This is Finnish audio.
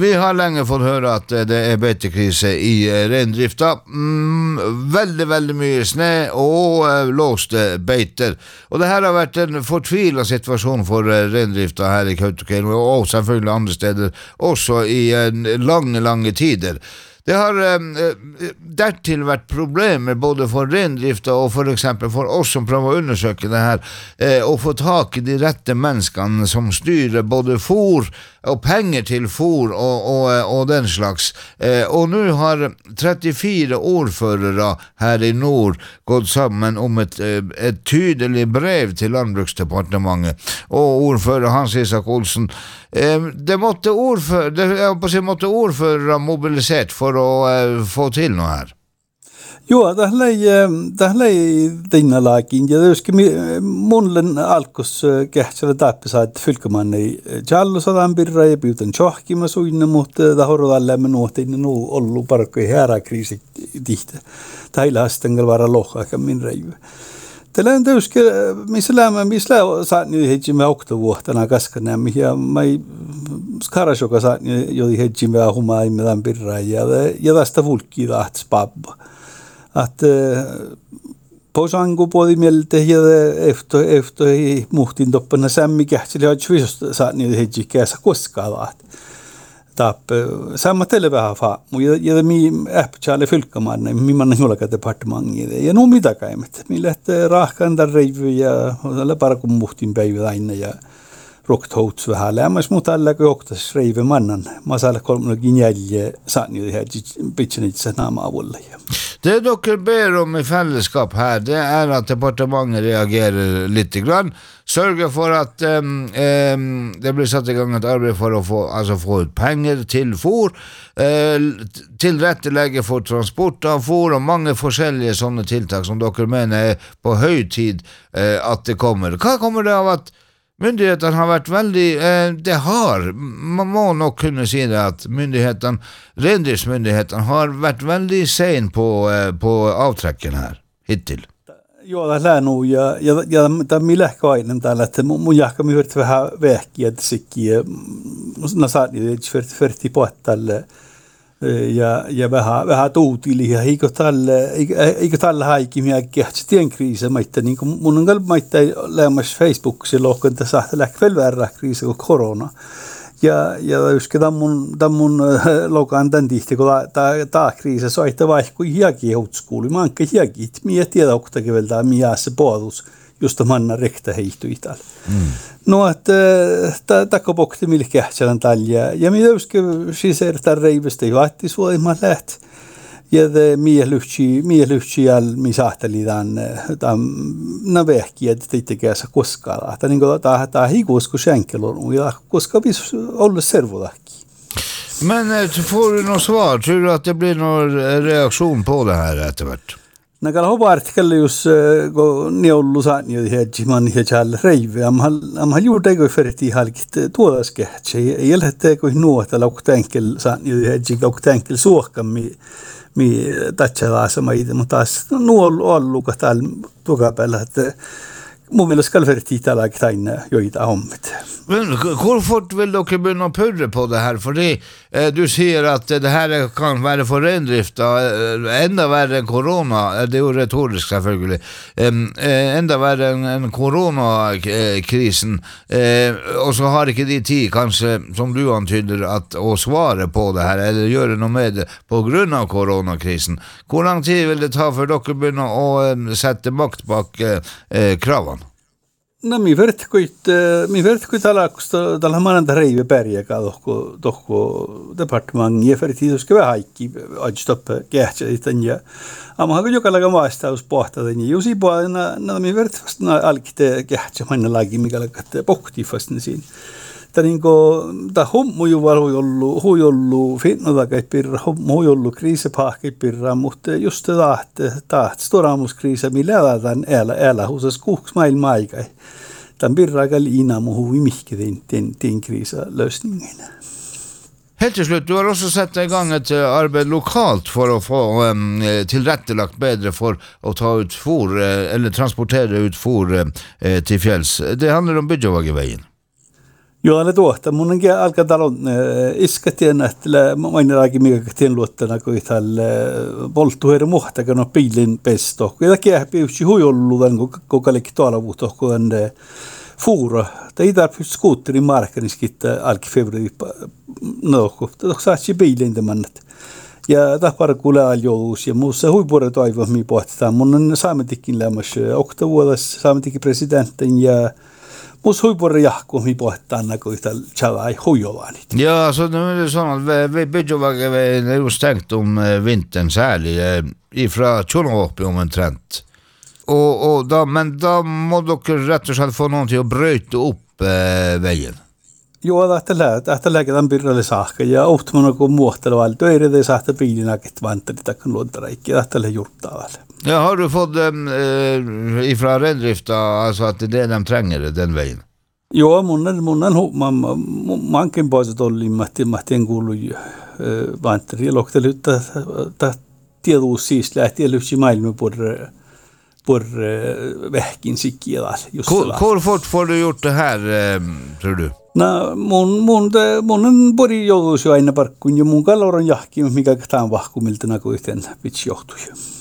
Vi har länge fått höra att det är betekrise i rendrifta. Väldigt mycket snö och låste beiter. Och det här har varit en förtvivlad situation för rendrifta här i Kautokeino och selvfølgelig andra städer också i långa tider. Det har därtill varit problem med både för rendrifta och för exempel för oss som prövar att undersöka det här och få tag i de rätta människan som styr både for och pengar till for och den slags. Och nu har 34 ordförare här i norr gått samman om ett tydligt brev till Landbruksdepartementet. Och ordförare Hans Isak Olsson, det måtte ordförare mobiliserat för att få till något här. Joo, tällä ei tinna laakin. Ja tietysti monlen alkus kähtsellä tappisa, että fylkämaan ei jallusadan pirra ja piutan tjohkima suinne, mutta tahorodalle me nuotin ollut parkkoja häräkriisi tihtä. Täillä hastengal vara lohka min reive. Tällä on tietysti, missä saat nyt hetsimme oktovuohtana kaskana, mihin mai skarasoka saat jodi hetsimme ahumaimme tämän pirra ja tästä vulkki tahtis pappa. Att posangu podi mieltä ja efter muhtin toppana sammi kähtseli har svisost saat niitä hedjikässä koskaan laat. Samma televähä fa ja mi äppchale fylkamaan mi man jollakin departementin ja no mitä kaimet mi lähtee rahkanda reivi ja olla parkun muhtin päivä aina ja roktouts vähän lämmäs mutta alla koktas reivi mannan masala kolmokin jälje saat niitä hedjipitsenitsa naama avulla. Det dere ber om i fällskap här, det är att departementet reagerar lite grann. Sörja för att det blir satt igång ett arbete för att få ut pengar till for, till rätteläge för transport av for och många forskjellige sådana tilltag som dere menar är på hög tid att det kommer. Vad kommer det av att myndigheten har varit väldigt, man må nog kunna säga att rendriftsmyndigheten har varit väldigt sen på avträcken här hittills. Joo, tämä on ja tämä lähkäinen täällä, että mun jahkami verti vähän vähkiä, että sekin, nasaani, että verti puhuttalle ja vähän tuutili ja eikö tällä haiki miäkkiä tien kriisi maita niin kuin mun on kalmaita lämmäs Facebookissa lohkan tässä lähkävel väärä kriisi kuin korona ja just mun lokan tän tihti kun tää kriisi soitte vaikka hiaki houtskooli manka hiaki mie tiedä oktakeveltä miä se puolus just manna rekta heihtui täällä. No että takopokti millä kähtsälän tällä ja mitä just siis ertään reivestä jo attis voimaan läht ja mie lyhtsi al mi sahteli tämän vähkiä että teittäkäänsä koskaan että niin kuin tää hikuusku skänkelon ja koska vis olla servodakki. Men får du något svar? Tror du att det blir någon reaktion på det här efterhvert? Nakalla hovartikalla jos neullu saani jo hedjiman hedjal reive am haljur tego ferti halkit tuodaske ei elhette ko nuota lauktenkel saani jo hedjik lauktenkel suokkami mi tatchalaasa maide mutta taas nuol olluka tal tukapella että mun mielestä kalverti täällä aina joita hommit. Men hur fort vill dere börja purra på det här? För det, du säger att det här kan vara för rendrifta ända värre än corona. Det är ju retoriskt selvfølgelig. Ända värre än coronakrisen. Och så har inte de tid kanske som du antyder att svara på det här eller göra något med det på grund av coronakrisen. Hur lång tid vill det ta för dere börja och sätta makt bak kraven? No mi vertkuit alakusta tällä maanantai reive pärjäkä tohko departementin ja vertiiduske vähän haikki ajstoppe kähtsä ja amma jokalaga vastaus pohtaden ja jusi puolena no mi vertvasta alkite kähtsä manna lagi mikä lakatte pohti fast siinä taninko ta hommu ju huijollu finnoda kai pirra hommu huijollu kriisepahki pirra mutta just taht storamuskriisa millä elataan älä husas kuuks maailma aikai tämän pirra kai inamu hui mihki den kriisalösningen. Helt till slut, du har också satt igång ett arbete lokalt för att få tillrättelagt bättre för att ta ut for eller transportera ut for till fjälls. Det handlar om Bydjavagevägen. Joo, ne tuohta. Mun onkin alkaa talon iskatien, että mainitaakin mikä tien luottana, kun tällä polttuheiden muhtakan on piilin pesto. Kun jotakin piutsi huijolluvan, kun kaikki tuolla vuotta, kun fuura. Tai ei tarvitse skuutterin markkaniskit alki februari nouku. Tämä on saatsi piilin tämän. Ja tahpara kuulee aljouluus ja muussa huipuoret aivan mihin pohtitaan. Mun on saametikin lämmässä oktavuodessa saametikin presidentin ja musta huipuoret jahku mihin pohtitaan näkö yhtä tjavai huijolaanit. Ja, så nu är det så att vi bygger är just tänkt om vintern särskilt ifrån Tjornåpi om en trend. Men då må dere rätt och slett få någon till att bryta upp vägen. Joo, että lääketään pirralle saakka ja ohtumana kun muohtelu alto ei edes saata piilinä ket vantari takkan luontaraikki että jurttaa väl. Ja, har du fått ifrån Rendrifta alltså att det de tränger den vägen? Joo, mankin pois tolli mahtien kuulu vantari loktelu että tietuus siis lähti lyhti maailman por vähkin sikkiä just så. Hur fort får du gjort det här tror du? No mun pori joutuisi aina parkkuun ja mun kaloron jahki mikä tämän vahkumilta kuin yhteen pitsi johtui.